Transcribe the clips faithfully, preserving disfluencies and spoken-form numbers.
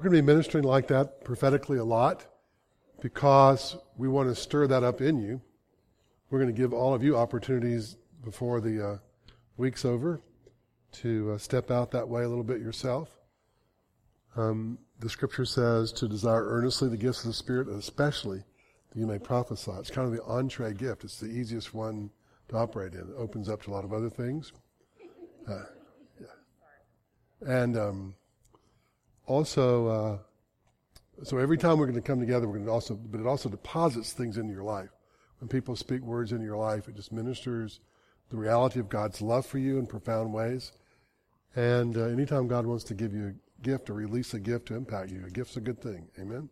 going to be ministering like that prophetically a lot because we want to stir that up in you. We're going to give all of you opportunities before the uh, week's over to uh, step out that way a little bit yourself. Um, the scripture says to desire earnestly the gifts of the Spirit, especially that you may prophesy. It's kind of the entree gift. It's the easiest one to operate in. It opens up to a lot of other things. Uh, yeah. And um, also, uh, so every time we're going to come together, we're going to also, but it also deposits things into your life. When people speak words into your life, it just ministers the reality of God's love for you in profound ways. And uh, anytime God wants to give you a gift or release a gift to impact you, a gift's a good thing. Amen?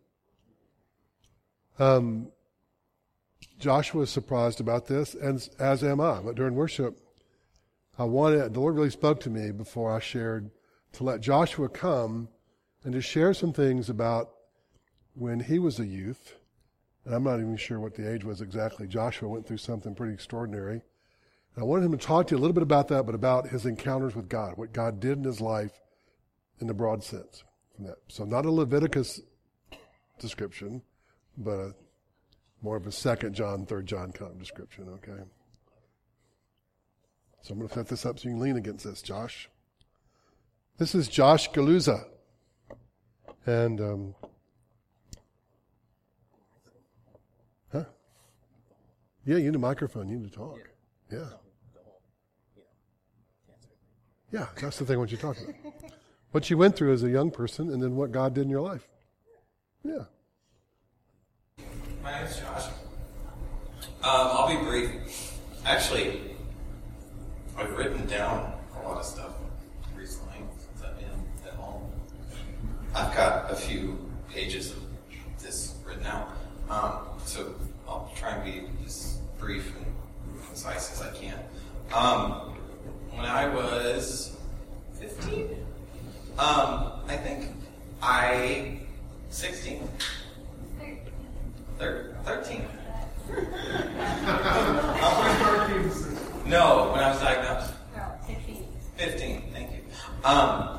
Um, Joshua is surprised about this, and as am I. But during worship, I wanted, the Lord really spoke to me before I shared to let Joshua come and to share some things about when he was a youth. And I'm not even sure what the age was exactly. Joshua went through something pretty extraordinary. And I wanted him to talk to you a little bit about that, but about his encounters with God, what God did in his life in the broad sense. From that. So not a Leviticus description, but a, more of a Second John, Third John kind of description, okay? So I'm going to set this up so you can lean against this, Josh. This is Josh Galuza. And, um, huh? Yeah, you need a microphone. You need to talk. Yeah. Yeah, that's the thing I want you to talk about. What you went through as a young person and then what God did in your life. Yeah. My name is Josh. Um, I'll be brief. Actually, I've written down a lot of stuff recently since I've been at home. I've got a few pages of this written out. Um, so I'll try and be as brief and concise as I can. Um, when I was fifteen, um, I think I, sixteen, thirteen. No, when I was diagnosed. No, fifteen. fifteen, thank you. Um,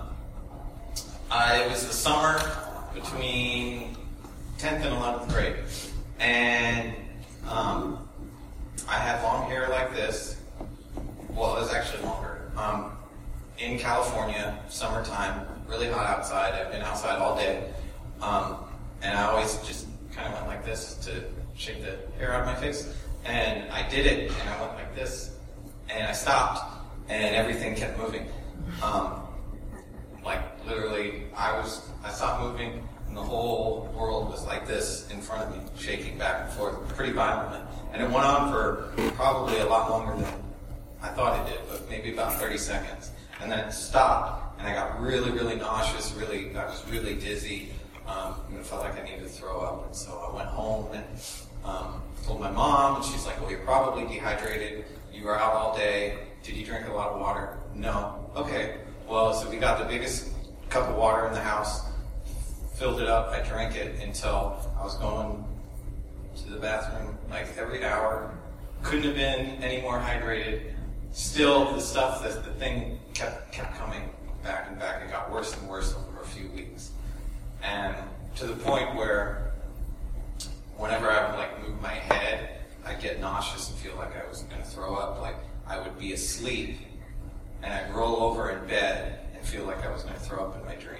I, it was the summer between tenth and eleventh grade. And um, I had long hair like this. Well, it was actually longer. Um, in California, summertime, really hot outside. I've been outside all day. Um, and I always just kind of went like this to shake the hair out of my face. And I did it, and I went like this. And I stopped, and everything kept moving. Um, like, literally, I was, I stopped moving, and the whole world was like this in front of me, shaking back and forth pretty violently. And it went on for probably a lot longer than I thought it did, but maybe about thirty seconds. And then it stopped, and I got really, really nauseous, really, I was really dizzy. Um, and it felt like I needed to throw up. And so I went home and um, told my mom, and she's like, well, you're probably dehydrated. You were out all day. Did you drink a lot of water? No. Okay. Well, so we got the biggest cup of water in the house, filled it up. I drank it until I was going to the bathroom like every hour. Couldn't have been any more hydrated. Still, the stuff, that the thing kept kept coming back and back. It got worse and worse over a few weeks. And to the point where whenever I would like move my head, I'd get nauseous and feel like I was going to throw up. Like I would be asleep and I'd roll over in bed and feel like I was going to throw up in my dream.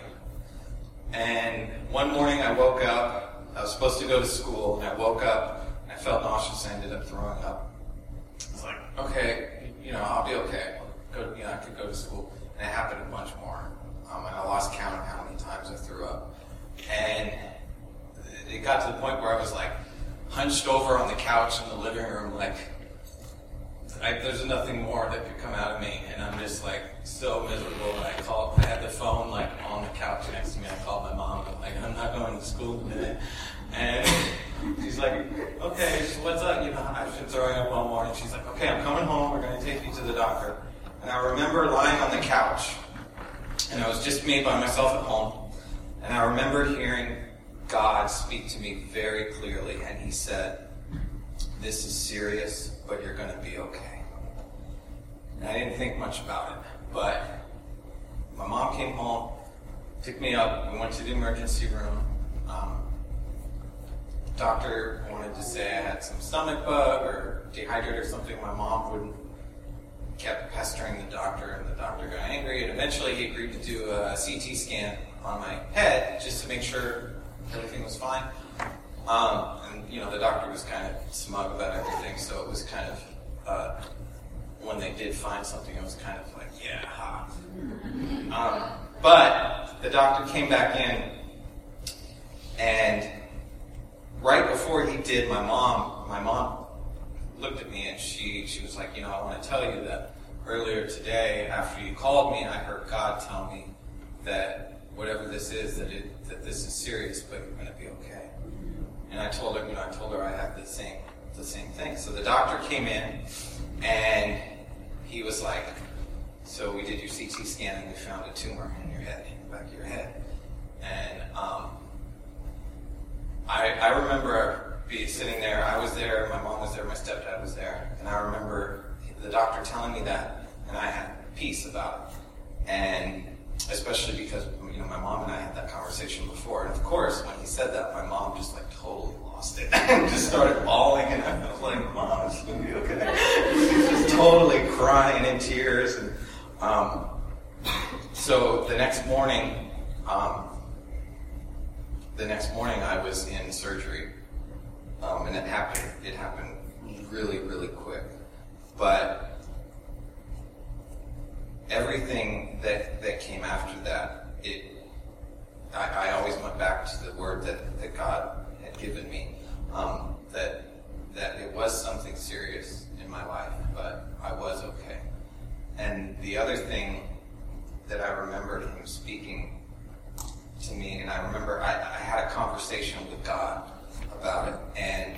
And one morning I woke up, I was supposed to go to school, and I woke up and I felt nauseous and ended up throwing up. I was like, okay, you know, I'll be okay. I'll go, you know, I could go to school. And it happened a bunch more. Um, and I lost count of how many times I threw up. And it got to the point where I was like hunched over on the couch in the living room, like I, there's nothing more that could come out of me, and I'm just like so miserable. And I called, I had the phone like on the couch next to me. I called my mom. I'm like, I'm not going to school today. And she's like, okay, so what's up? You know, I've been throwing up all morning. She's like, okay, I'm coming home. We're going to take you to the doctor. And I remember lying on the couch, and I was just me by myself at home. And I remember hearing God speak to me very clearly, and he said, this is serious, but you're going to be okay. And I didn't think much about it, but my mom came home, picked me up. We went to the emergency room. Um, doctor wanted to say I had some stomach bug or dehydrated or something. My mom wouldn't. Kept pestering the doctor, and the doctor got angry, and eventually he agreed to do a C T scan on my head just to make sure everything was fine. Um, and, you know, the doctor was kind of smug about everything, so it was kind of, uh, when they did find something, it was kind of like, yeah, ha. Um, but the doctor came back in, and right before he did, my mom, my mom looked at me and she, she was like, you know, I want to tell you that earlier today, after you called me, I heard God tell me that whatever this is, that it, that this is serious, but you're going to be okay. And I told her, you know, I told her I had the same, the same thing. So the doctor came in and he was like, so we did your C T scan and we found a tumor in your head, in the back of your head. And um, I, I remember be sitting there, I was there, my mom was there, my stepdad was there, and I remember the doctor telling me that, and I had peace about it. And especially because, you know, my mom and I had that conversation before, and of course, when he said that, my mom just like totally lost it, and just started bawling, and I was like, Mom, it's gonna be okay. Just totally crying in tears, and um, so the next morning, um, the next morning I was in surgery. Um, and it happened, it happened really, really quick. But everything that, that came after that, it, I, I always went back to the word that, that God had given me, um, that, that it was something serious in my life, but I was okay. And the other thing that I remembered him speaking to me, and I remember I, I had a conversation with God about it, and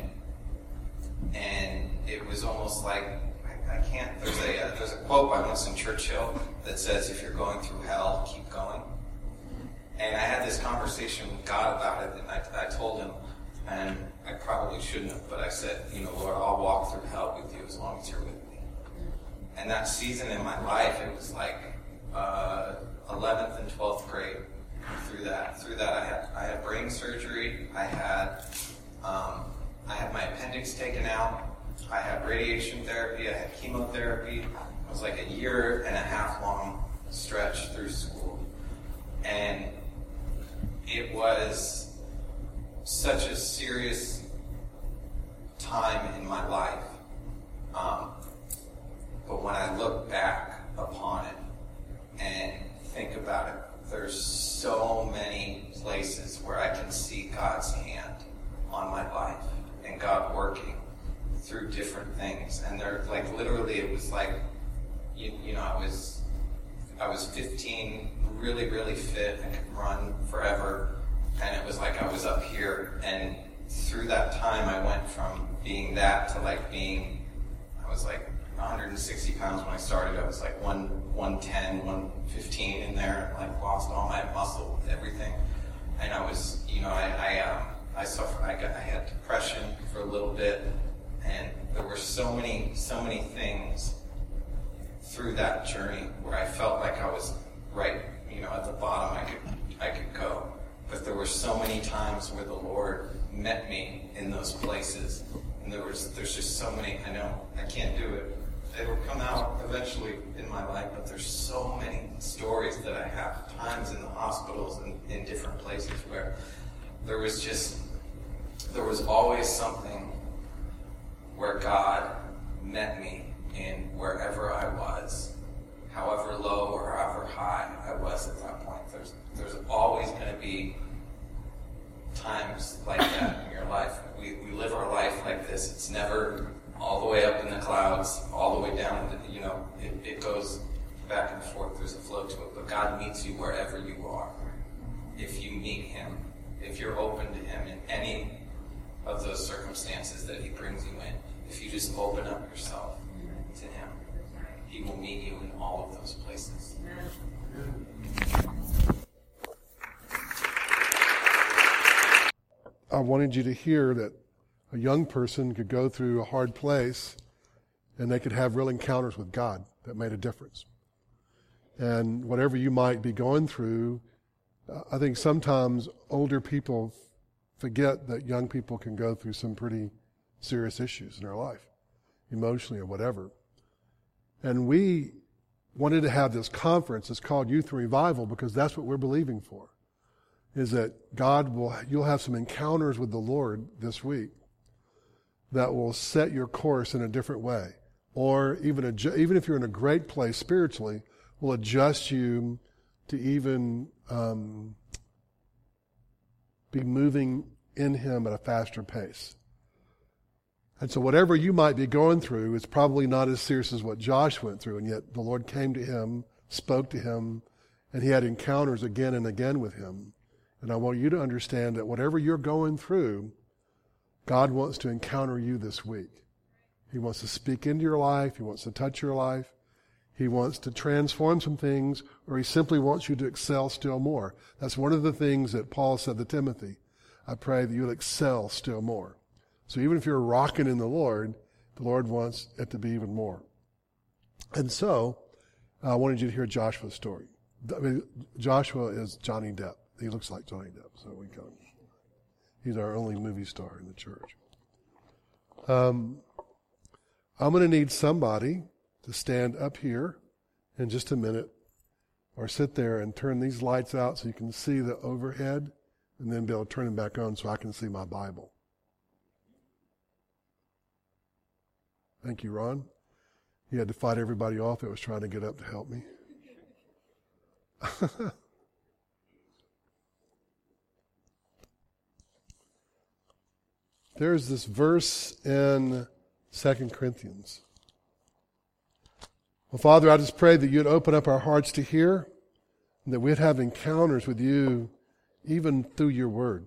and it was almost like I, I can't. There's a uh, there's a quote by Winston Churchill that says, "If you're going through hell, keep going." And I had this conversation with God about it, and I, I told him, and I probably shouldn't have, but I said, you know, Lord, I'll walk through hell with you as long as you're with me. And that season in my life, it was like uh, eleventh and twelfth grade. Through that, through that, I had I had brain surgery. I had um, I had my appendix taken out. I had radiation therapy. I had chemotherapy. It was like a year and a half long stretch through school, and it was such a serious time in my life. Um, but when I look back upon it and think about it, there's so many places where I can see God's hand on my life and God working through different things. And they're like, literally, it was like, you, you know, I was, I was fifteen, really, really fit. I could run forever. And it was like I was up here. And through that time, I went from being that to like being, I was like one hundred sixty pounds when I started. I was like one ten, one fifteen in there. Like lost all my muscle, everything. And I was, you know, I, I, um, I suffered, I got, I had depression for a little bit. And there were so many, so many things through that journey where I felt like I was right, you know, at the bottom I could, I could go. But there were so many times where the Lord met me in those places. And there was, there's just so many, I know I can't do it. It'll come out eventually in my life, but there's so many stories that I have, times in the hospitals and in different places where there was just, there was always something where God met me in wherever I was, however low or however high I was at that point. There's, there's always going to be times like that in your life. We, we live our life like this. It's never all the way up in the clouds, all the way down, you know, it, it goes back and forth. There's a flow to it. But God meets you wherever you are. If you meet Him, if you're open to Him in any of those circumstances that He brings you in, if you just open up yourself to Him, He will meet you in all of those places. I wanted you to hear that a young person could go through a hard place and they could have real encounters with God that made a difference. And whatever you might be going through, uh, I think sometimes older people forget that young people can go through some pretty serious issues in their life, emotionally or whatever. And we wanted to have this conference. It's called Youth Revival because that's what we're believing for, is that God will, you'll have some encounters with the Lord this week that will set your course in a different way. Or even, adju- even if you're in a great place spiritually, will adjust you to even um, be moving in Him at a faster pace. And so whatever you might be going through is probably not as serious as what Josh went through, and yet the Lord came to him, spoke to him, and he had encounters again and again with him. And I want you to understand that whatever you're going through, God wants to encounter you this week. He wants to speak into your life. He wants to touch your life. He wants to transform some things, or he simply wants you to excel still more. That's one of the things that Paul said to Timothy. I pray that you'll excel still more. So even if you're rocking in the Lord, the Lord wants it to be even more. And so I wanted you to hear Joshua's story. I mean, Joshua is Johnny Depp. He looks like Johnny Depp, so we call him. He's our only movie star in the church. Um, I'm going to need somebody to stand up here in just a minute, or sit there and turn these lights out so you can see the overhead, and then be able to turn them back on so I can see my Bible. Thank you, Ron. He had to fight everybody off that was trying to get up to help me. There's this verse in Second Corinthians. Well, Father, I just pray that you'd open up our hearts to hear, and that we'd have encounters with you even through your word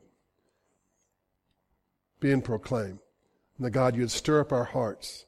being proclaimed. And that, God, you'd stir up our hearts.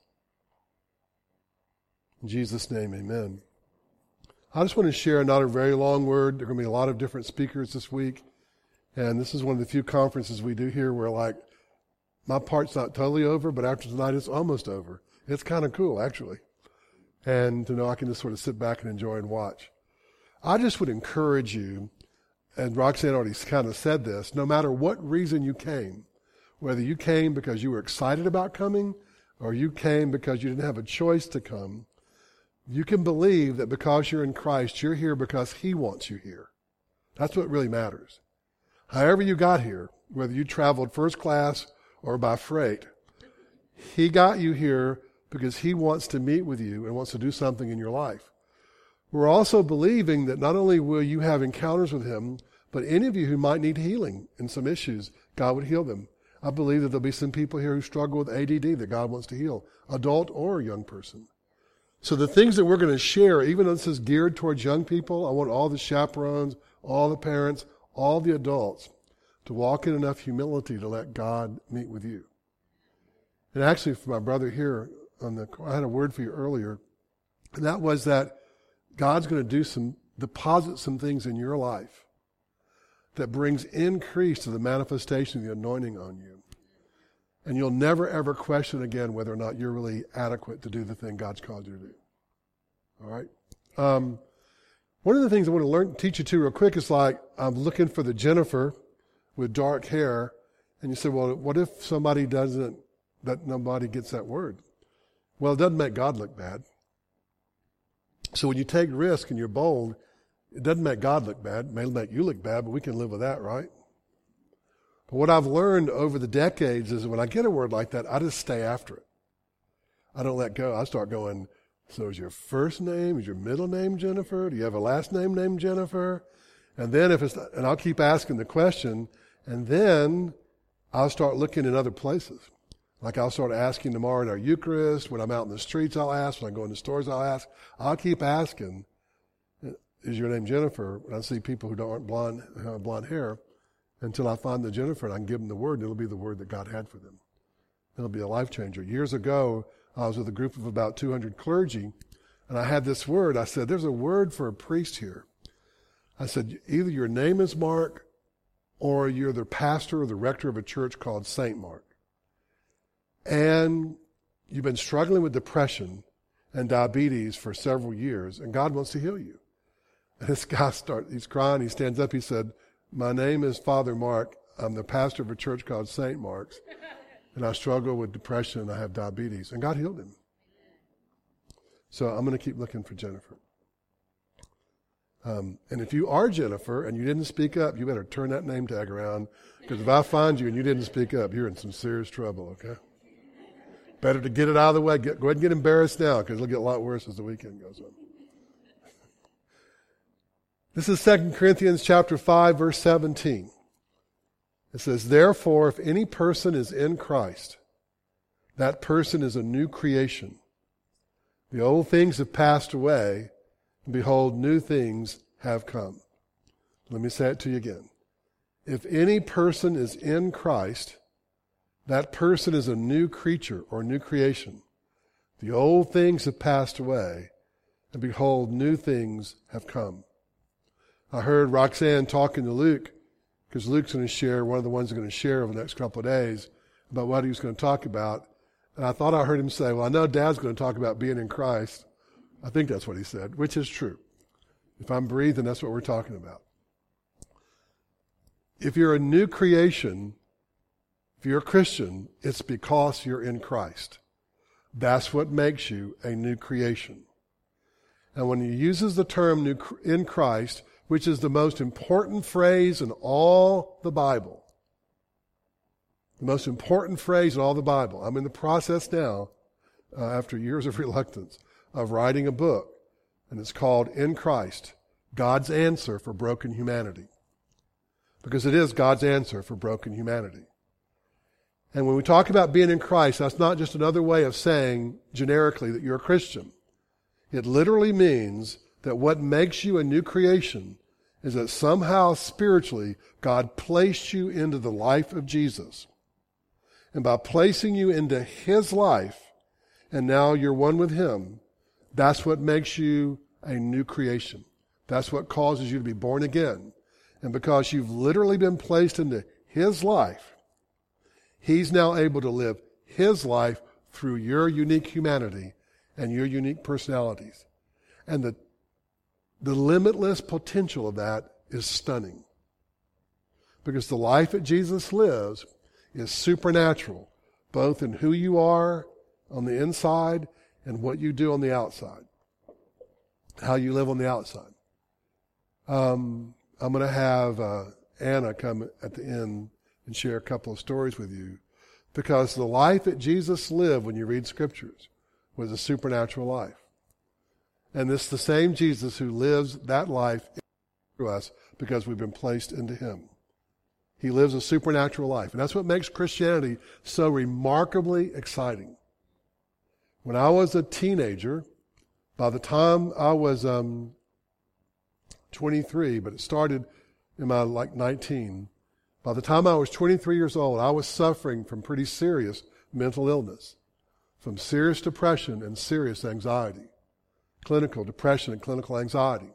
In Jesus' name, amen. I just want to share not a very long word. There are going to be a lot of different speakers this week. And this is one of the few conferences we do here where, like, my part's not totally over, but after tonight it's almost over. It's kind of cool, actually. And to know I can just sort of sit back and enjoy and watch. I just would encourage you, and Roxanne already kind of said this, no matter what reason you came, whether you came because you were excited about coming or you came because you didn't have a choice to come, you can believe that because you're in Christ, you're here because He wants you here. That's what really matters. However you got here, whether you traveled first class or by freight, He got you here because He wants to meet with you and wants to do something in your life. We're also believing that not only will you have encounters with Him, but any of you who might need healing in some issues, God would heal them. I believe that there'll be some people here who struggle with A D D that God wants to heal, adult or young person. So the things that we're going to share, even though this is geared towards young people, I want all the chaperones, all the parents, all the adults to walk in enough humility to let God meet with you. And actually, for my brother here, on the, I had a word for you earlier, and that was that God's going to do some, deposit some things in your life that brings increase to the manifestation of the anointing on you. And you'll never, ever question again whether or not you're really adequate to do the thing God's called you to do. All right? Um, one of the things I want to learn, teach you to real quick is like, I'm looking for the Jennifer with dark hair. And you say, well, what if somebody doesn't, that nobody gets that word? Well, it doesn't make God look bad. So when you take risk and you're bold, it doesn't make God look bad. It may make you look bad, but we can live with that, right? But what I've learned over the decades is when I get a word like that, I just stay after it. I don't let go. I start going, so is your first name, is your middle name Jennifer? Do you have a last name named Jennifer? And then if it's, and I'll keep asking the question, and then I'll start looking in other places. Like I'll start asking tomorrow in our Eucharist, when I'm out in the streets I'll ask, when I go in the stores I'll ask. I'll keep asking, is your name Jennifer? When I see people who aren't blonde, have blonde hair, until I find the Jennifer and I can give them the word, and it'll be the word that God had for them. It'll be a life changer. Years ago, I was with a group of about two hundred clergy, and I had this word. I said, there's a word for a priest here. I said, either your name is Mark, or you're the pastor or the rector of a church called Saint Mark. And you've been struggling with depression and diabetes for several years, and God wants to heal you. And this guy starts, he's crying, he stands up, he said, My name is Father Mark. I'm the pastor of a church called Saint Mark's, and I struggle with depression and I have diabetes, and God healed him. So I'm going to keep looking for Jennifer. Um, and if you are Jennifer and you didn't speak up, you better turn that name tag around, because if I find you and you didn't speak up, you're in some serious trouble, okay? Better to get it out of the way. Get, go ahead and get embarrassed now, because it'll get a lot worse as the weekend goes on. This is Second Corinthians chapter five, verse seventeen. It says, therefore, if any person is in Christ, that person is a new creation. The old things have passed away, and behold, new things have come. Let me say it to you again. If any person is in Christ, that person is a new creature or new creation. The old things have passed away, and behold, new things have come. I heard Roxanne talking to Luke, because Luke's going to share, one of the ones going to share over the next couple of days, about what he was going to talk about. And I thought I heard him say, well, I know Dad's going to talk about being in Christ. I think that's what he said, which is true. If I'm breathing, that's what we're talking about. If you're a new creation, if you're a Christian, it's because you're in Christ. That's what makes you a new creation. And when he uses the term new in Christ, which is the most important phrase in all the Bible, the most important phrase in all the Bible. I'm in the process now, uh, after years of reluctance, of writing a book, and it's called In Christ, God's Answer for Broken Humanity. Because it is God's answer for broken humanity. And when we talk about being in Christ, that's not just another way of saying generically that you're a Christian. It literally means that what makes you a new creation is that somehow spiritually God placed you into the life of Jesus. And by placing you into His life, and now you're one with Him, that's what makes you a new creation. That's what causes you to be born again. And because you've literally been placed into His life, He's now able to live His life through your unique humanity and your unique personalities. And the, the limitless potential of that is stunning. Because the life that Jesus lives is supernatural, both in who you are on the inside and what you do on the outside. How you live on the outside. Um, I'm going to have uh, Anna come at the end and share a couple of stories with you, because the life that Jesus lived when you read scriptures was a supernatural life. And it's the same Jesus who lives that life through us because we've been placed into Him. He lives a supernatural life. And that's what makes Christianity so remarkably exciting. When I was a teenager, by the time I was um, twenty-three, but it started in my like nineteen, by the time I was twenty-three years old, I was suffering from pretty serious mental illness, from serious depression and serious anxiety, clinical depression and clinical anxiety.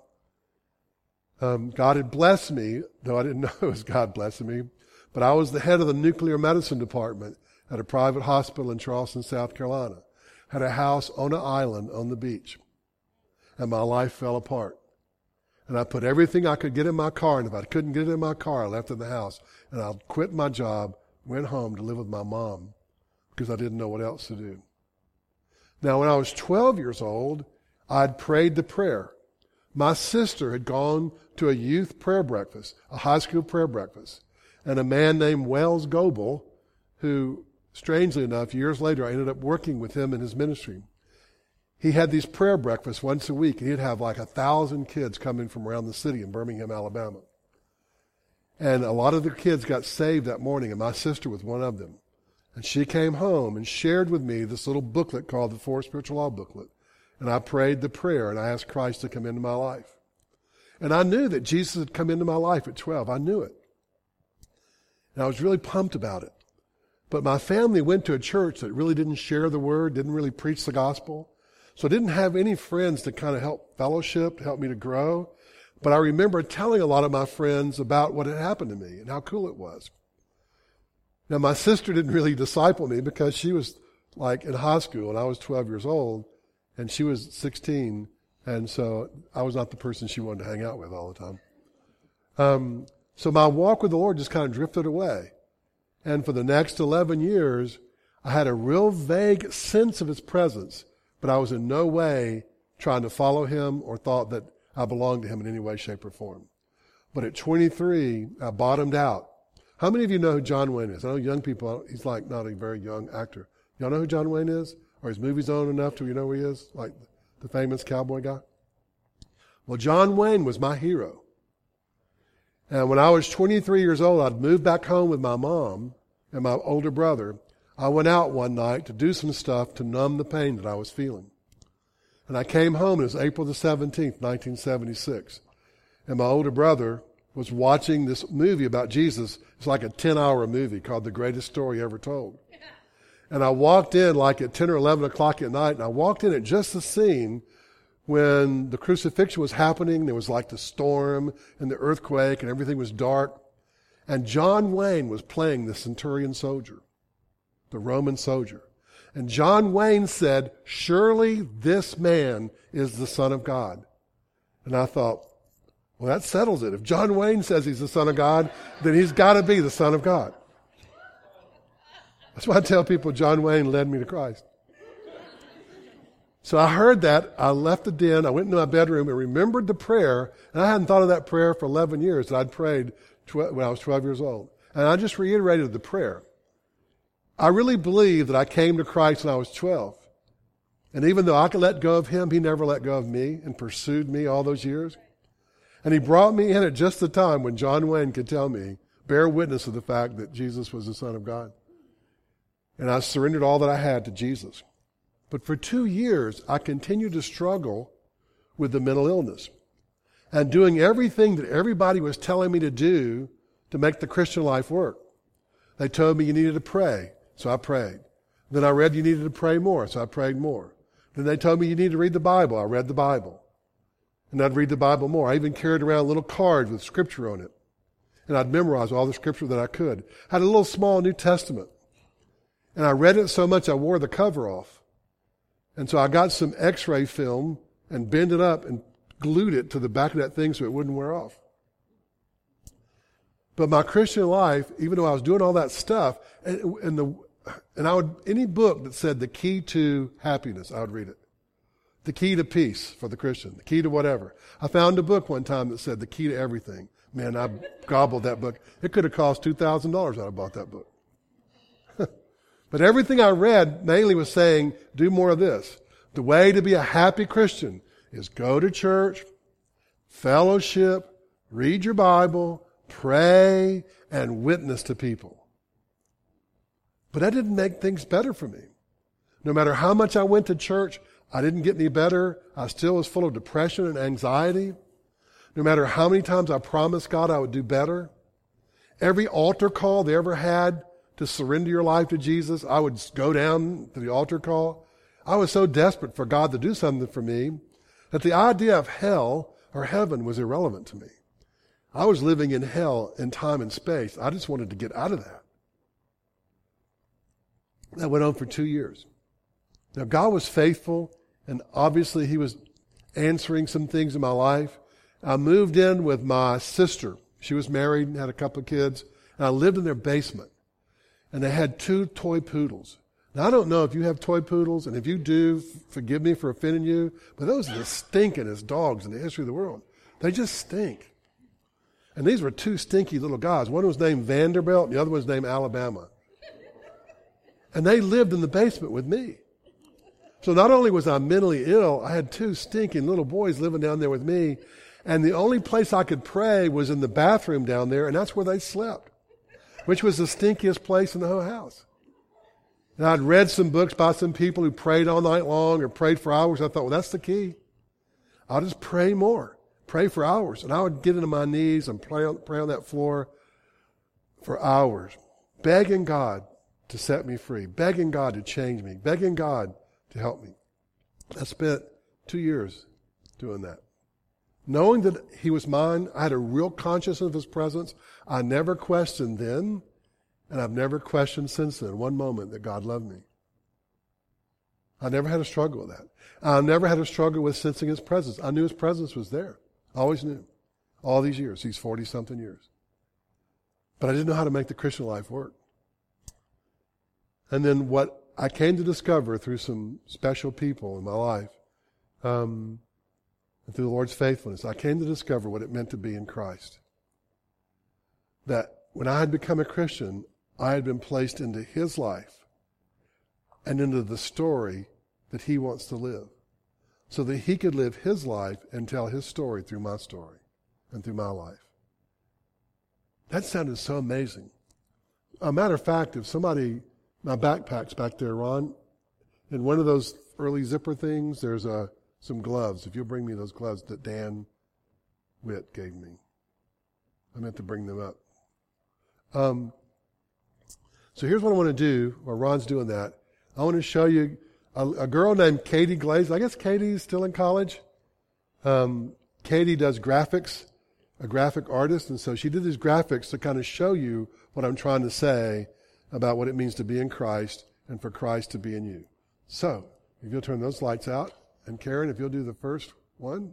Um, God had blessed me, though I didn't know it was God blessing me, but I was the head of the nuclear medicine department at a private hospital in Charleston, South Carolina. Had a house on an island on the beach. And my life fell apart. And I put everything I could get in my car, and if I couldn't get it in my car, I left it in the house. And I quit my job, went home to live with my mom, because I didn't know what else to do. Now, when I was twelve years old, I'd prayed the prayer. My sister had gone to a youth prayer breakfast, a high school prayer breakfast, and a man named Wells Goebel, who, strangely enough, years later, I ended up working with him in his ministry. He had these prayer breakfasts once a week, and he'd have like a thousand kids coming from around the city in Birmingham, Alabama. And a lot of the kids got saved that morning, and my sister was one of them. And she came home and shared with me this little booklet called the Four Spiritual Law Booklet. And I prayed the prayer, and I asked Christ to come into my life. And I knew that Jesus had come into my life at twelve. I knew it. And I was really pumped about it. But my family went to a church that really didn't share the word, didn't really preach the gospel. So I didn't have any friends to kind of help fellowship, to help me to grow. But I remember telling a lot of my friends about what had happened to me and how cool it was. Now, my sister didn't really disciple me because she was like in high school and I was twelve years old and she was sixteen. And so I was not the person she wanted to hang out with all the time. Um, So my walk with the Lord just kind of drifted away. And for the next eleven years, I had a real vague sense of His presence, but I was in no way trying to follow Him or thought that I belonged to Him in any way, shape, or form. But at twenty-three, I bottomed out. How many of you know who John Wayne is? I know young people, he's like not a very young actor. Y'all know who John Wayne is? Or his movies own enough to you know who he is? Like the famous cowboy guy? Well, John Wayne was my hero. And when I was twenty-three years old, I'd moved back home with my mom and my older brother. I went out one night to do some stuff to numb the pain that I was feeling. And I came home, it was April the seventeenth, nineteen seventy-six. And my older brother was watching this movie about Jesus. It's like a ten-hour movie called The Greatest Story Ever Told. And I walked in like at ten or eleven o'clock at night, and I walked in at just the scene when the crucifixion was happening. There was like the storm and the earthquake, and everything was dark. And John Wayne was playing the centurion soldier, the Roman soldier. And John Wayne said, "Surely this man is the Son of God." And I thought, well, that settles it. If John Wayne says he's the Son of God, then he's got to be the Son of God. That's why I tell people John Wayne led me to Christ. So I heard that. I left the den. I went into my bedroom and remembered the prayer. And I hadn't thought of that prayer for eleven years that I'd prayed when I was twelve years old. And I just reiterated the prayer. I really believe that I came to Christ when I was twelve. And even though I could let go of Him, He never let go of me and pursued me all those years. And He brought me in at just the time when John Wayne could tell me, bear witness of the fact that Jesus was the Son of God. And I surrendered all that I had to Jesus. But for two years, I continued to struggle with the mental illness and doing everything that everybody was telling me to do to make the Christian life work. They told me you needed to pray, so I prayed. Then I read you needed to pray more, so I prayed more. Then they told me you needed to read the Bible. I read the Bible. And I'd read the Bible more. I even carried around little cards with scripture on it. And I'd memorize all the scripture that I could. I had a little small New Testament. And I read it so much I wore the cover off. And so I got some x-ray film and bent it up and glued it to the back of that thing so it wouldn't wear off. But my Christian life, even though I was doing all that stuff, and, and the and I would any book that said the key to happiness, I would read it. The key to peace for the Christian, the key to whatever. I found a book one time that said the key to everything. Man, I gobbled that book. It could have cost two thousand dollars I'd have bought that book. But everything I read mainly was saying, do more of this. The way to be a happy Christian is go to church, fellowship, read your Bible, pray, and witness to people. But that didn't make things better for me. No matter how much I went to church, I didn't get any better. I still was full of depression and anxiety. No matter how many times I promised God I would do better. Every altar call they ever had to surrender your life to Jesus, I would go down to the altar call. I was so desperate for God to do something for me that the idea of hell or heaven was irrelevant to me. I was living in hell in time and space. I just wanted to get out of that. That went on for two years. Now, God was faithful, and obviously He was answering some things in my life. I moved in with my sister. She was married and had a couple of kids, and I lived in their basement. And they had two toy poodles. Now, I don't know if you have toy poodles, and if you do, forgive me for offending you, but those are the stinkingest dogs in the history of the world. They just stink. And these were two stinky little guys. One was named Vanderbilt, and the other was named Alabama. And they lived in the basement with me. So not only was I mentally ill, I had two stinking little boys living down there with me, and the only place I could pray was in the bathroom down there, and that's where they slept, which was the stinkiest place in the whole house. And I'd read some books by some people who prayed all night long or prayed for hours. I thought, well, that's the key. I'll just pray more, pray for hours. And I would get into my knees and pray on, pray on that floor for hours, begging God to set me free, begging God to change me, begging God to help me. I spent two years doing that. Knowing that He was mine, I had a real consciousness of His presence. I never questioned then, and I've never questioned since then, one moment, that God loved me. I never had a struggle with that. I never had a struggle with sensing His presence. I knew His presence was there. I always knew. All these years, these forty-something years. But I didn't know how to make the Christian life work. And then what I came to discover through some special people in my life, um, and through the Lord's faithfulness, I came to discover what it meant to be in Christ. That when I had become a Christian, I had been placed into His life and into the story that He wants to live, so that He could live His life and tell His story through my story and through my life. That sounded so amazing. A matter of fact, if somebody, my backpack's back there, Ron, in one of those early zipper things, there's a, some gloves. If you'll bring me those gloves that Dan Witt gave me. I meant to bring them up. Um, so here's what I want to do while Ron's doing that. I want to show you a, a girl named Katie Glaze. I guess Katie's still in college. Um, Katie does graphics, a graphic artist, and so she did these graphics to kind of show you what I'm trying to say about what it means to be in Christ and for Christ to be in you. So, if you'll turn those lights out, and Karen, if you'll do the first one,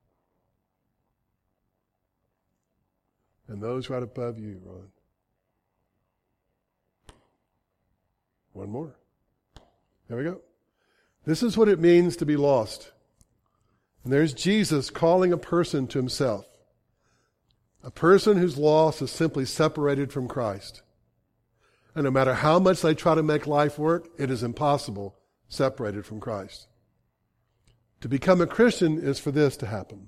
and those right above you, Ron. One more. There we go. This is what it means to be lost. And there's Jesus calling a person to Himself. A person who's lost is simply separated from Christ. And no matter how much they try to make life work, it is impossible separated from Christ. To become a Christian is for this to happen.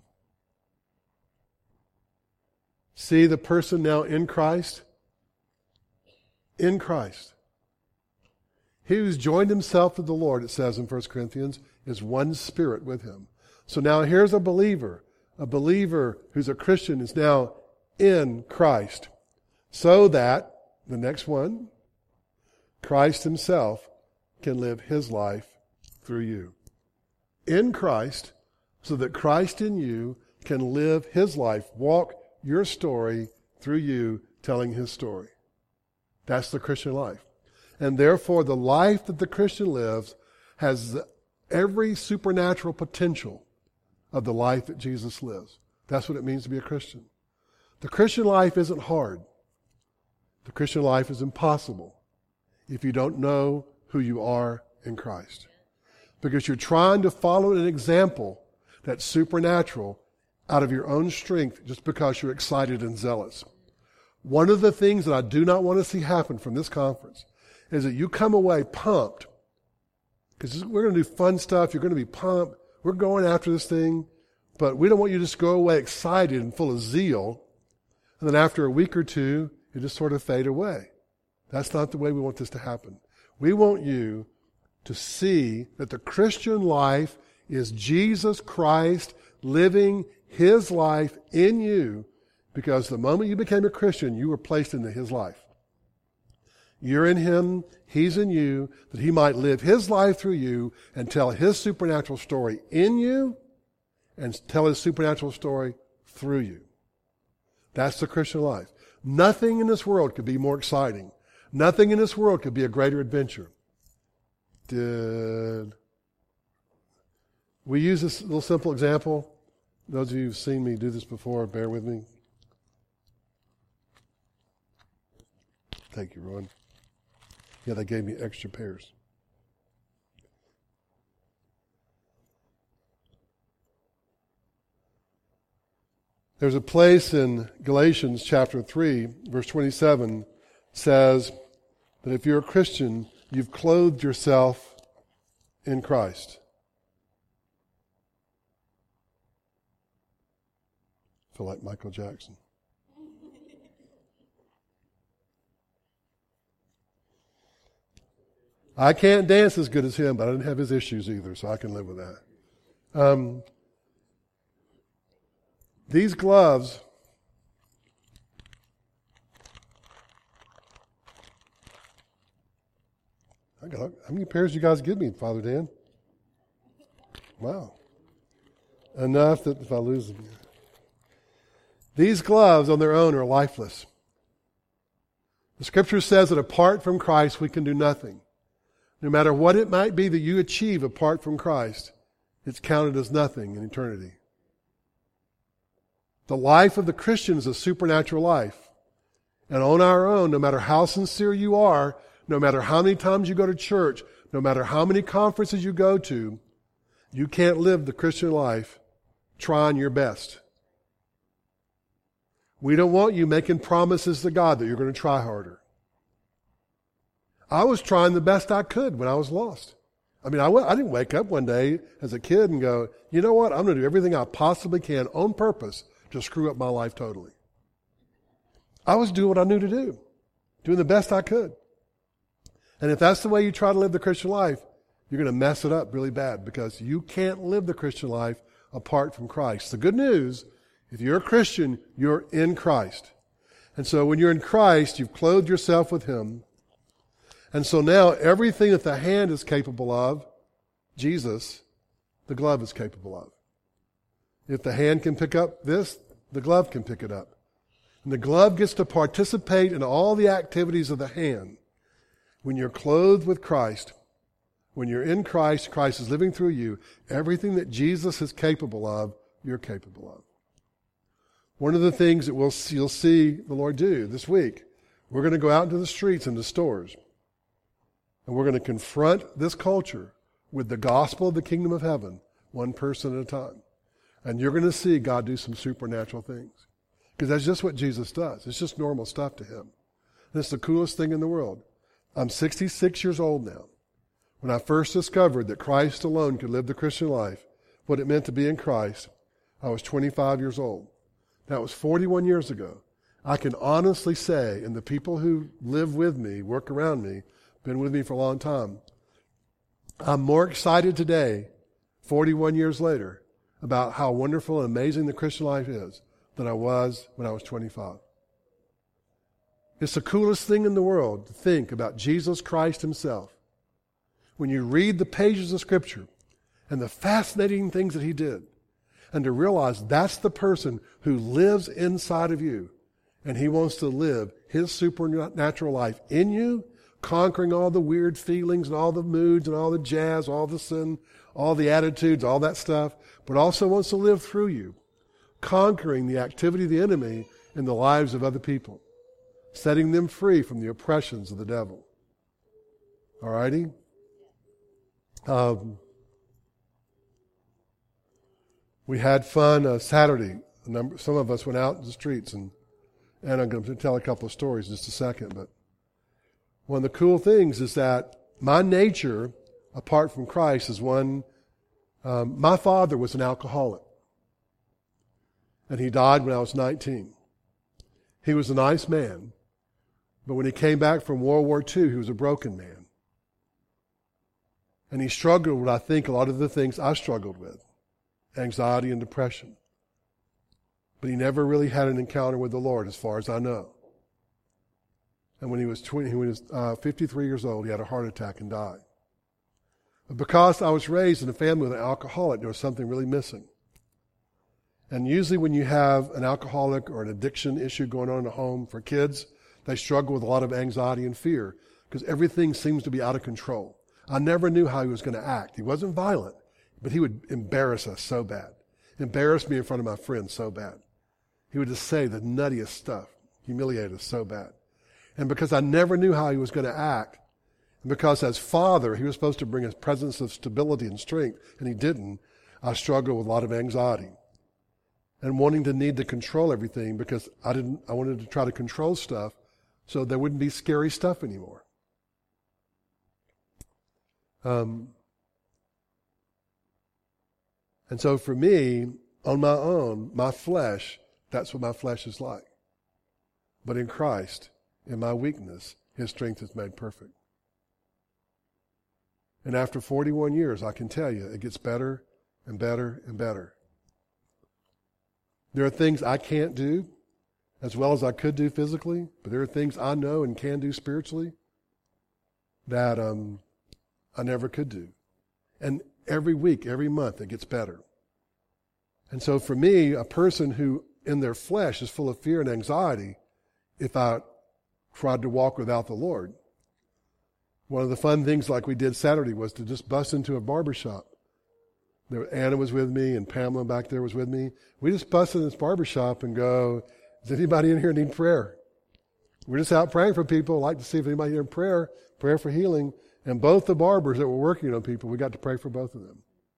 See the person now in Christ? In Christ. He who's joined himself to the Lord, it says in First Corinthians, is one spirit with Him. So now here's a believer. A believer who's a Christian is now in Christ. So that, the next one, Christ Himself can live His life through you. In Christ, so that Christ in you can live His life, walk your story through you, telling His story. That's the Christian life. And therefore, the life that the Christian lives has every supernatural potential of the life that Jesus lives. That's what it means to be a Christian. The Christian life isn't hard. The Christian life is impossible if you don't know who you are in Christ. Because you're trying to follow an example that's supernatural out of your own strength just because you're excited and zealous. One of the things that I do not want to see happen from this conference is that you come away pumped. Because we're going to do fun stuff. You're going to be pumped. We're going after this thing. But we don't want you to just go away excited and full of zeal. And then after a week or two, you just sort of fade away. That's not the way we want this to happen. We want you to see that the Christian life is Jesus Christ living His life in you, because the moment you became a Christian, you were placed into His life. You're in Him, He's in you, that He might live His life through you and tell His supernatural story in you and tell His supernatural story through you. That's the Christian life. Nothing in this world could be more exciting. Nothing in this world could be a greater adventure. Did we use this little simple example? Those of you who've seen me do this before, bear with me. Thank you, Ron. Yeah, they gave me extra pairs. There's a place in Galatians chapter three, verse twenty-seven, says that if you're a Christian, you've clothed yourself in Christ. I feel like Michael Jackson. I can't dance as good as him, but I didn't have his issues either, so I can live with that. Um, these gloves I got, how many pairs you guys give me, Father Dan? Wow. Enough that if I lose them. These gloves on their own are lifeless. The Scripture says that apart from Christ we can do nothing. No matter what it might be that you achieve apart from Christ, it's counted as nothing in eternity. The life of the Christian is a supernatural life. And on our own, no matter how sincere you are, no matter how many times you go to church, no matter how many conferences you go to, you can't live the Christian life trying your best. We don't want you making promises to God that you're going to try harder. I was trying the best I could when I was lost. I mean, I, w- I didn't wake up one day as a kid and go, you know what, I'm going to do everything I possibly can on purpose to screw up my life totally. I was doing what I knew to do, doing the best I could. And if that's the way you try to live the Christian life, you're going to mess it up really bad because you can't live the Christian life apart from Christ. The good news, if you're a Christian, you're in Christ. And so when you're in Christ, you've clothed yourself with Him. And so now everything that the hand is capable of, Jesus, the glove is capable of. If the hand can pick up this, the glove can pick it up. And the glove gets to participate in all the activities of the hand. When you're clothed with Christ, when you're in Christ, Christ is living through you, everything that Jesus is capable of, you're capable of. One of the things that we'll see, you'll see the Lord do this week, we're going to go out into the streets and the stores, and we're going to confront this culture with the gospel of the kingdom of heaven, one person at a time. And you're going to see God do some supernatural things. Because that's just what Jesus does. It's just normal stuff to Him. And it's the coolest thing in the world. I'm sixty-six years old now. When I first discovered that Christ alone could live the Christian life, what it meant to be in Christ, I was twenty-five years old. That was forty-one years ago. I can honestly say, and the people who live with me, work around me, been with me for a long time, I'm more excited today, forty-one years later, about how wonderful and amazing the Christian life is than I was when I was twenty-five. It's the coolest thing in the world to think about Jesus Christ Himself. When you read the pages of Scripture and the fascinating things that He did, and to realize that's the person who lives inside of you, and He wants to live His supernatural life in you, conquering all the weird feelings and all the moods and all the jazz, all the sin, all the attitudes, all that stuff, but also wants to live through you, conquering the activity of the enemy in the lives of other people, setting them free from the oppressions of the devil. All righty? Um, we had fun uh, Saturday. A number, some of us went out in the streets, and, and I'm going to tell a couple of stories in just a second. But one of the cool things is that my nature, apart from Christ, is one. Um, my father was an alcoholic, and he died when I was nineteen. He was a nice man, but when he came back from World War Two, he was a broken man. And he struggled with, I think, a lot of the things I struggled with, anxiety and depression. But he never really had an encounter with the Lord, as far as I know. And when he was twenty, when he was uh, fifty-three years old, he had a heart attack and died. But because I was raised in a family with an alcoholic, there was something really missing. And usually when you have an alcoholic or an addiction issue going on in a home for kids, they struggle with a lot of anxiety and fear because everything seems to be out of control. I never knew how he was going to act. He wasn't violent, but he would embarrass us so bad. Embarrass me in front of my friends so bad. He would just say the nuttiest stuff, humiliate us so bad. And because I never knew how he was going to act, and because as father, he was supposed to bring a presence of stability and strength, and he didn't, I struggled with a lot of anxiety and wanting to need to control everything because I didn't, I wanted to try to control stuff so there wouldn't be scary stuff anymore. Um, and so for me, on my own, my flesh, that's what my flesh is like. But in Christ, in my weakness, His strength is made perfect. And after forty-one years, I can tell you, it gets better and better and better. There are things I can't do as well as I could do physically, but there are things I know and can do spiritually that um, I never could do. And every week, every month, it gets better. And so for me, a person who in their flesh is full of fear and anxiety, if I tried to walk without the Lord, one of the fun things like we did Saturday was to just bust into a barbershop. There, Anna was with me and Pamela back there was with me. We just bust in this barbershop and go, does anybody in here need prayer? We're just out praying for people. I'd like to see if anybody here in prayer, prayer for healing. And both the barbers that were working on people, we got to pray for both of them.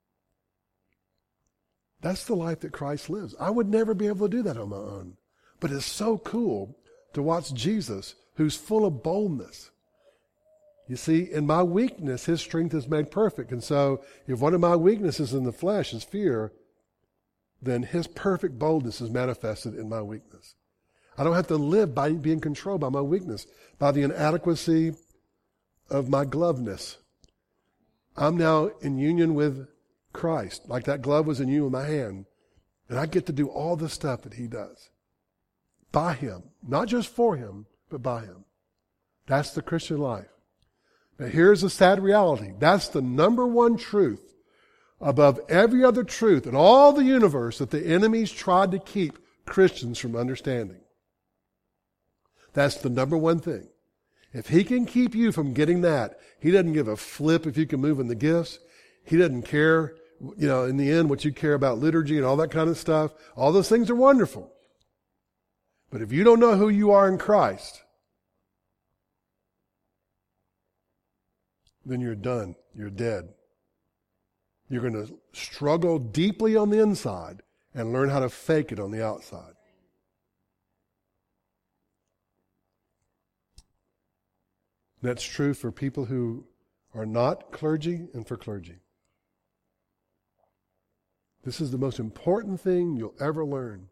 That's the life that Christ lives. I would never be able to do that on my own. But it's so cool to watch Jesus, who's full of boldness. You see, in my weakness, his strength is made perfect. And so if one of my weaknesses in the flesh is fear, then his perfect boldness is manifested in my weakness. I don't have to live by being controlled by my weakness, by the inadequacy of my gloveness. I'm now in union with Christ, like that glove was in union with my hand. And I get to do all the stuff that he does. By him. Not just for him, but by him. That's the Christian life. Now here's a sad reality. That's the number one truth above every other truth in all the universe that the enemies tried to keep Christians from understanding. That's the number one thing. If he can keep you from getting that, he doesn't give a flip if you can move in the gifts. He doesn't care, you know, in the end, what you care about liturgy and all that kind of stuff. All those things are wonderful. But if you don't know who you are in Christ, then you're done. You're dead. You're going to struggle deeply on the inside and learn how to fake it on the outside. That's true for people who are not clergy and for clergy. This is the most important thing you'll ever learn.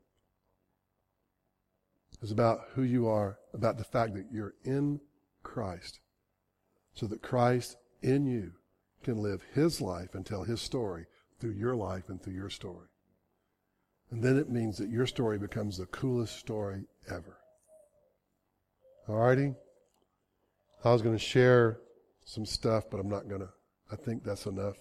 Is about who you are, about the fact that you're in Christ, so that Christ in you can live his life and tell his story through your life and through your story. And then it means that your story becomes the coolest story ever. All righty? I was going to share some stuff, but I'm not going to. I think that's enough.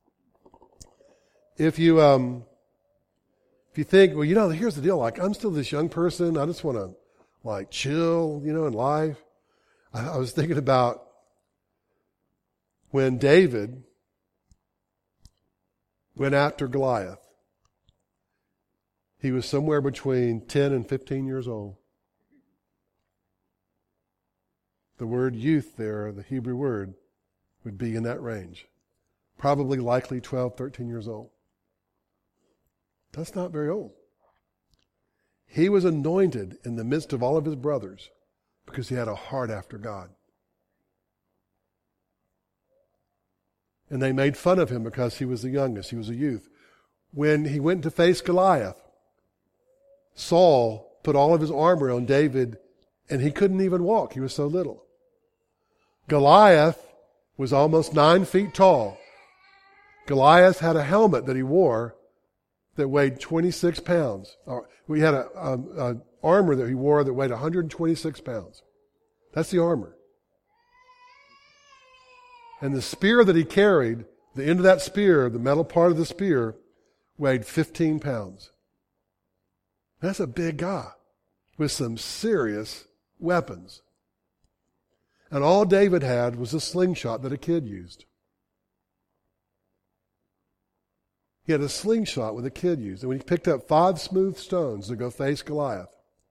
If you um, if you think, well, you know, here's the deal. Like, I'm still this young person. I just want to, like, chill, you know, in life. I, I was thinking about when David went after Goliath. He was somewhere between ten and fifteen years old. The word youth there, the Hebrew word, would be in that range. Probably likely twelve, thirteen years old. That's not very old. He was anointed in the midst of all of his brothers because he had a heart after God. And they made fun of him because he was the youngest. He was a youth. When he went to face Goliath, Saul put all of his armor on David and he couldn't even walk. He was so little. Goliath was almost nine feet tall. Goliath had a helmet that he wore that weighed twenty-six pounds. We had a, a, a armor that he wore that weighed one hundred twenty-six pounds. That's the armor. And the spear that he carried, the end of that spear, the metal part of the spear, weighed fifteen pounds. That's a big guy with some serious weapons. And all David had was a slingshot that a kid used. He had a slingshot with a kid used. And when he picked up five smooth stones to go face Goliath,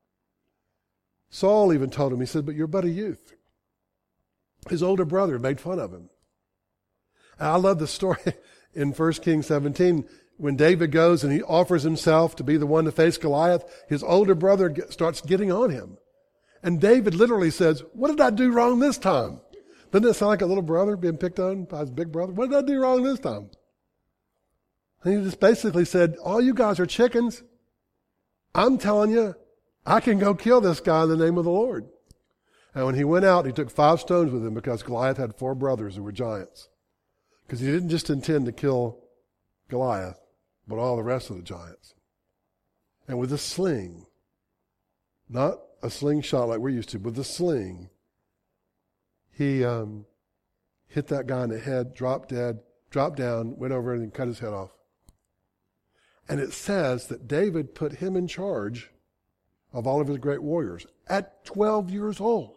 Saul even told him, he said, but you're but a youth. His older brother made fun of him. And I love the story in First Kings seventeen. When David goes and he offers himself to be the one to face Goliath, his older brother get, starts getting on him. And David literally says, what did I do wrong this time? Doesn't it sound like a little brother being picked on by his big brother? What did I do wrong this time? And he just basically said, all you guys are chickens. I'm telling you, I can go kill this guy in the name of the Lord. And when he went out, he took five stones with him because Goliath had four brothers who were giants. Because he didn't just intend to kill Goliath, but all the rest of the giants. And with a sling, not a slingshot like we're used to, with a sling, he um, hit that guy in the head, dropped dead, dropped down, went over and cut his head off. And it says that David put him in charge of all of his great warriors at twelve years old.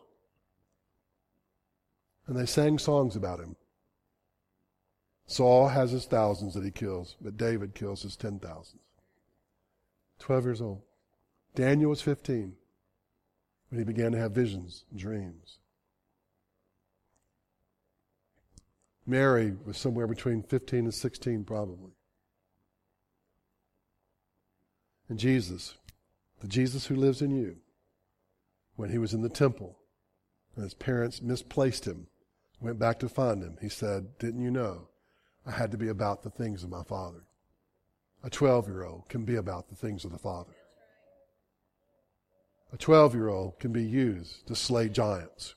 And they sang songs about him. Saul has his thousands that he kills, but David kills his ten thousands. twelve years old. Daniel was fifteen when he began to have visions and dreams. Mary was somewhere between fifteen and sixteen probably. And Jesus, the Jesus who lives in you, when he was in the temple and his parents misplaced him, went back to find him, he said, didn't you know I had to be about the things of my Father? A twelve-year-old can be about the things of the Father. A twelve-year-old can be used to slay giants.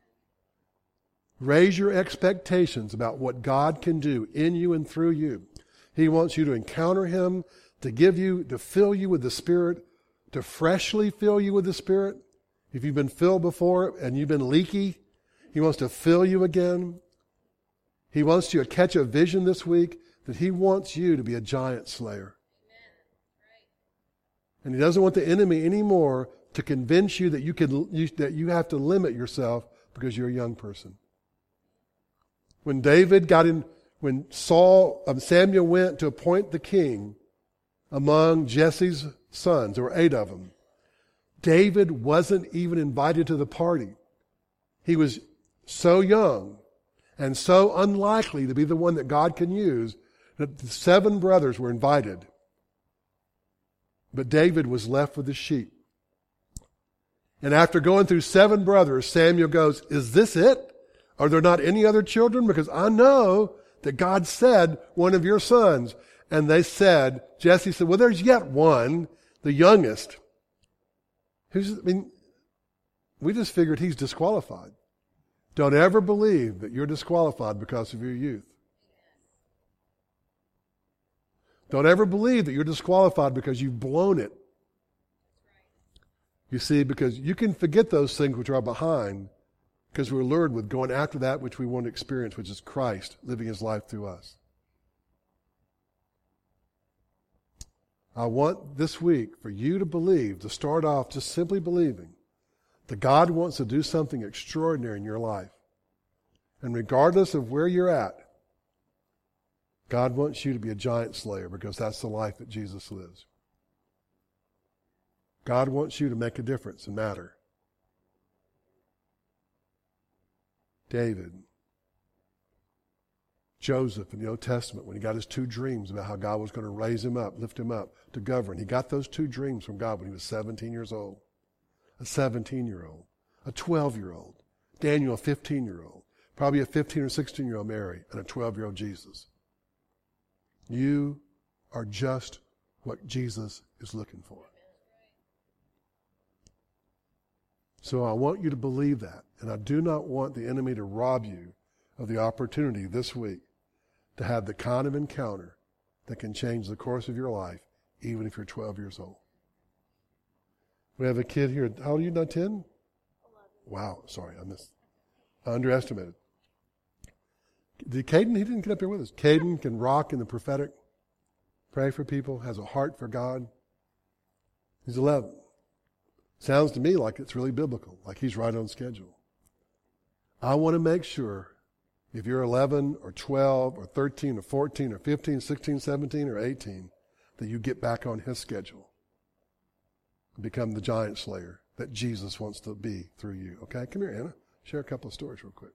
Raise your expectations about what God can do in you and through you. He wants you to encounter him, to give you, to fill you with the Spirit, to freshly fill you with the Spirit. If you've been filled before and you've been leaky, he wants to fill you again. He wants you to catch a vision this week that he wants you to be a giant slayer. And he doesn't want the enemy anymore to convince you that you can you, that you have to limit yourself because you're a young person. When David got in, when Saul, um, Samuel went to appoint the king among Jesse's sons, there were eight of them, David wasn't even invited to the party. He was so young and so unlikely to be the one that God can use that the seven brothers were invited. But David was left with the sheep. And after going through seven brothers, Samuel goes, is this it? Are there not any other children? Because I know that God said one of your sons. And they said, Jesse said, well, there's yet one, the youngest. Who's, I mean, we just figured he's disqualified. Don't ever believe that you're disqualified because of your youth. Don't ever believe that you're disqualified because you've blown it. You see, because you can forget those things which are behind because we're lured with going after that which we want to experience, which is Christ living his life through us. I want this week for you to believe, to start off just simply believing that God wants to do something extraordinary in your life. And regardless of where you're at, God wants you to be a giant slayer because that's the life that Jesus lives. God wants you to make a difference and matter. David, Joseph in the Old Testament, when he got his two dreams about how God was going to raise him up, lift him up to govern, he got those two dreams from God when he was seventeen years old. A seventeen-year-old, a twelve-year-old, Daniel, a fifteen-year-old, probably a fifteen or sixteen-year-old Mary, and a twelve-year-old Jesus. You are just what Jesus is looking for. So I want you to believe that, and I do not want the enemy to rob you of the opportunity this week to have the kind of encounter that can change the course of your life, even if you're twelve years old. We have a kid here. How old are you now? ten? Wow. Sorry, I missed. I underestimated. Did Caden? He didn't get up here with us. Caden can rock in the prophetic, pray for people, has a heart for God. He's eleven. Sounds to me like it's really biblical, like he's right on schedule. I want to make sure if you're eleven or twelve or thirteen or fourteen or fifteen, sixteen, seventeen or eighteen, that you get back on his schedule and become the giant slayer that Jesus wants to be through you. Okay, come here, Anna. Share a couple of stories real quick.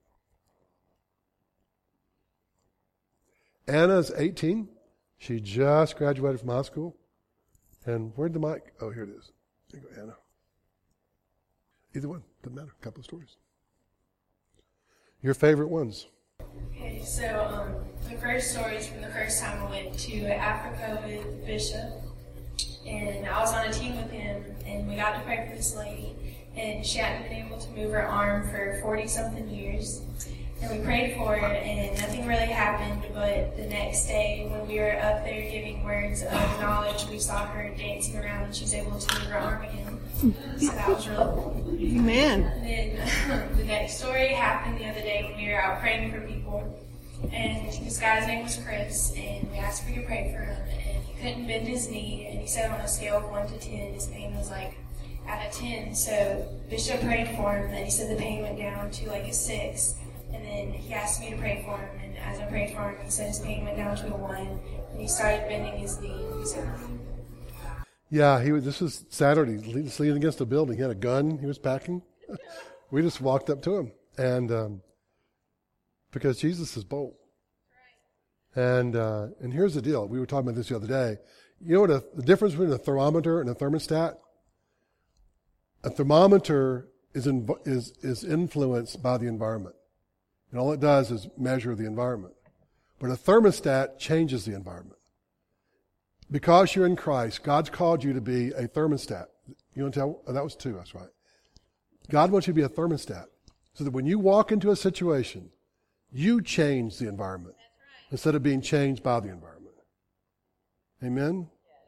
Anna's eighteen. She just graduated from high school. And where'd the mic? Oh, here it is. There you go, Anna. Either one. Doesn't matter. A couple of stories. Your favorite ones. Okay, so um, the first story is from the first time I went to Africa with Bishop. And I was on a team with him, and we got to pray for this lady. And she hadn't been able to move her arm for forty-something years. And we prayed for her, and nothing really happened. But the next day, when we were up there giving words of knowledge, we saw her dancing around, and she was able to move her arm again. So that was really cool. Amen. And then the next story happened the other day when we were out praying for people. And this guy's name was Chris, and we asked for you to pray for him. And he couldn't bend his knee, and he said on a scale of one to ten, his pain was like at a ten. So Bishop prayed for him, and he said the pain went down to like a six. And then he asked me to pray for him, and as I prayed for him, he said his pain went down to a one, and he started bending his knee. He said, Yeah, he was, this was Saturday. He was leaning against a building. He had a gun he was packing. We just walked up to him. And um, because Jesus is bold. And uh, and here's the deal. We were talking about this the other day. You know what a, the difference between a thermometer and a thermostat? A thermometer is, in, is, is influenced by the environment. And all it does is measure the environment. But a thermostat changes the environment. Because you're in Christ, God's called you to be a thermostat. You want to tell? Oh, that was two, that's right. God wants you to be a thermostat. So that when you walk into a situation, you change the environment instead of being changed by the environment. Amen?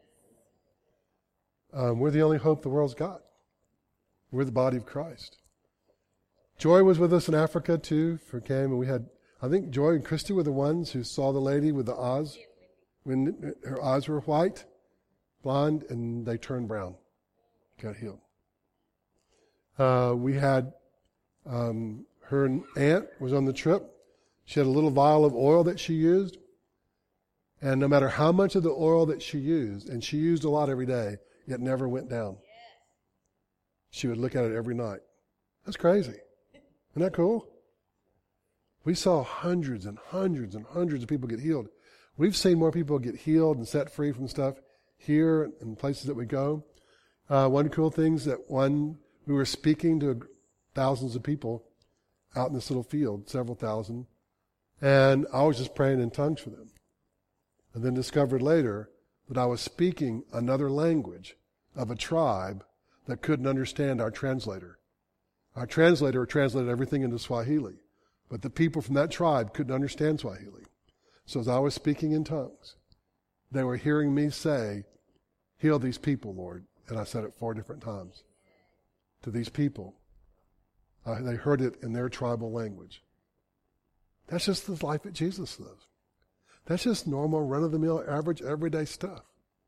Um, we're the only hope the world's got. We're the body of Christ. Joy was with us in Africa too, for came, and we had, I think Joy and Christy were the ones who saw the lady with the eyes, when her eyes were white, blonde, and they turned brown. Got healed. Uh, we had, um, her aunt was on the trip. She had a little vial of oil that she used. And no matter how much of the oil that she used, and she used a lot every day, it never went down. She would look at it every night. That's crazy. Isn't that cool? We saw hundreds and hundreds and hundreds of people get healed. We've seen more people get healed and set free from stuff here and places that we go. Uh, one cool thing is that one, we were speaking to thousands of people out in this little field, several thousand, and I was just praying in tongues for them. And then discovered later that I was speaking another language of a tribe that couldn't understand our translator. Our translator translated everything into Swahili, but the people from that tribe couldn't understand Swahili. So as I was speaking in tongues, they were hearing me say, heal these people, Lord. And I said it four different times to these people. Uh, they heard it in their tribal language. That's just the life that Jesus lives. That's just normal, run-of-the-mill, average, everyday stuff.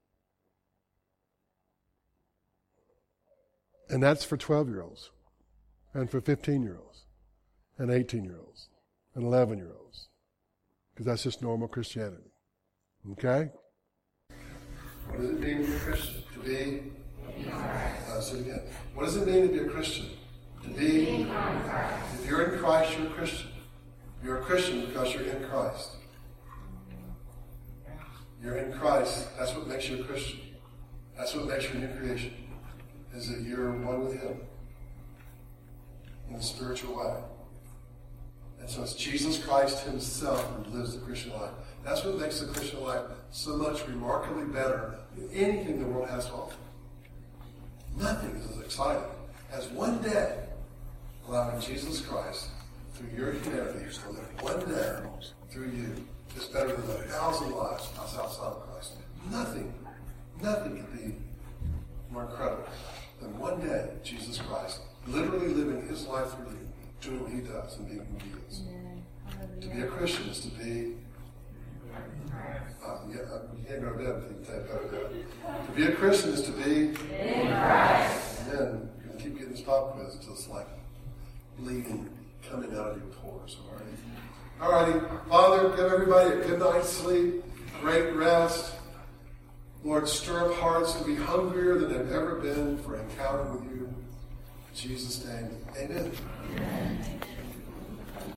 And that's for twelve-year-olds, and for fifteen-year-olds, and eighteen-year-olds, and eleven-year-olds. Because that's just normal Christianity. Okay? What does it mean to be a Christian? To be? Uh, say it again. What does it mean to be a Christian? To be? If you're in Christ, you're a Christian. You're a Christian because you're in Christ. You're in Christ. That's what makes you a Christian. That's what makes you a new creation. Is that you're one with Him in a spiritual way. And so it's Jesus Christ Himself who lives the Christian life. That's what makes the Christian life so much remarkably better than anything the world has to offer. Nothing is as exciting as one day allowing Jesus Christ through your humanity to live one day through you. It's better than a thousand lives outside of Christ. Nothing, nothing can be more incredible than one day Jesus Christ literally living His life through you, doing what He does and being who He is. To be a Christian is to be, uh, yeah, you can't go to bed until you take go to bed. To be a Christian is to be in Christ. And then you're going to keep getting this pop quiz until it's like bleeding coming out of your pores. All right? All righty. Father, give everybody a good night's sleep, great rest. Lord, stir up hearts to be hungrier than they've ever been for encounter with you. In Jesus' name, amen. Amen.